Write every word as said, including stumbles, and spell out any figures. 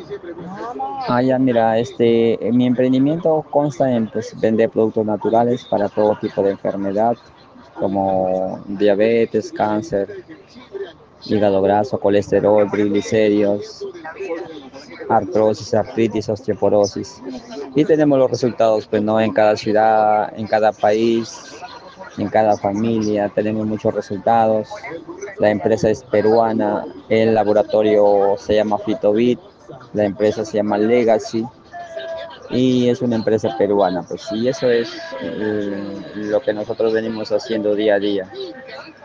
Ah, ya, mira, este, eh, mi emprendimiento consta en pues, vender productos naturales para todo tipo de enfermedad, como diabetes, cáncer, hígado graso, colesterol, triglicéridos, artrosis, artritis, osteoporosis. Y tenemos los resultados, pues, ¿no? En cada ciudad, en cada país, en cada familia, tenemos muchos resultados. La empresa es peruana, el laboratorio se llama Fitobit, la empresa se llama Legacy y es una empresa peruana, pues, y eso es eh, lo que nosotros venimos haciendo día a día.